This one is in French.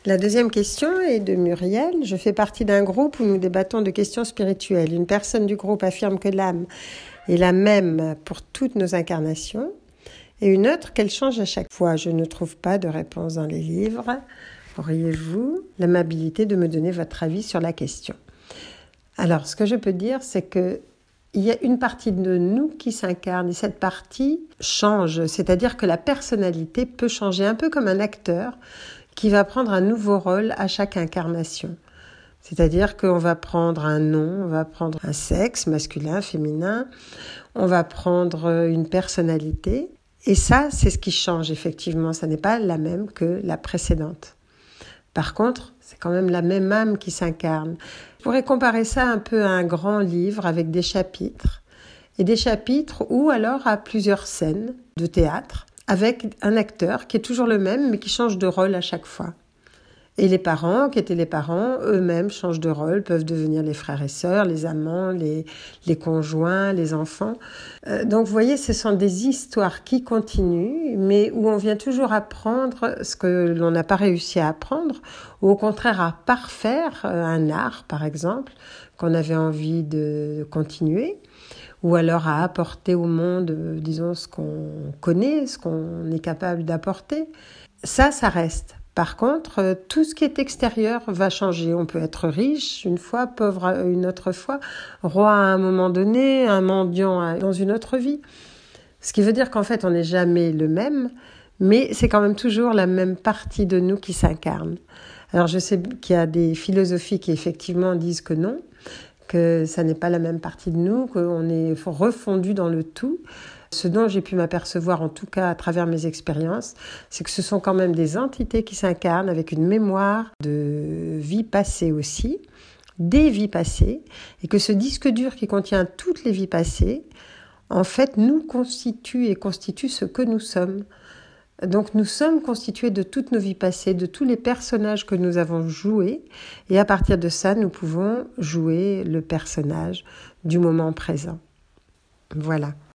La deuxième question est de Muriel. Je fais partie d'un groupe où nous débattons de questions spirituelles. Une personne du groupe affirme que l'âme est la même pour toutes nos incarnations et une autre qu'elle change à chaque fois. Je ne trouve pas de réponse dans les livres. Auriez-vous l'amabilité de me donner votre avis sur la question ? Alors, ce que je peux dire, c'est que il y a une partie de nous qui s'incarne et cette partie change. C'est-à-dire que la personnalité peut changer, un peu comme un acteur qui va prendre un nouveau rôle à chaque incarnation. C'est-à-dire qu'on va prendre un nom, on va prendre un sexe, masculin, féminin, on va prendre une personnalité. Et ça, c'est ce qui change effectivement. Ça n'est pas la même que la précédente. Par contre, c'est quand même la même âme qui s'incarne. Je pourrais comparer ça un peu à un grand livre avec des chapitres. Et des chapitres ou alors à plusieurs scènes de théâtre avec un acteur qui est toujours le même mais qui change de rôle à chaque fois. Et les parents, qui étaient les parents, eux-mêmes changent de rôle, peuvent devenir les frères et sœurs, les amants, les conjoints, les enfants. Donc vous voyez, ce sont des histoires qui continuent, mais où on vient toujours apprendre ce que l'on n'a pas réussi à apprendre, ou au contraire à parfaire un art, par exemple, qu'on avait envie de continuer, ou alors à apporter au monde, disons, ce qu'on connaît, ce qu'on est capable d'apporter. Ça reste. Par contre, tout ce qui est extérieur va changer. On peut être riche une fois, pauvre une autre fois, roi à un moment donné, un mendiant dans une autre vie. Ce qui veut dire qu'en fait, on n'est jamais le même, mais c'est quand même toujours la même partie de nous qui s'incarne. Alors je sais qu'il y a des philosophies qui effectivement disent que non, que ça n'est pas la même partie de nous, qu'on est refondu dans le tout. Ce dont j'ai pu m'apercevoir, en tout cas à travers mes expériences, c'est que ce sont quand même des entités qui s'incarnent avec une mémoire de vie passée aussi, des vies passées, et que ce disque dur qui contient toutes les vies passées, en fait, nous constitue et constitue ce que nous sommes. Donc nous sommes constitués de toutes nos vies passées, de tous les personnages que nous avons joués, et à partir de ça, nous pouvons jouer le personnage du moment présent. Voilà.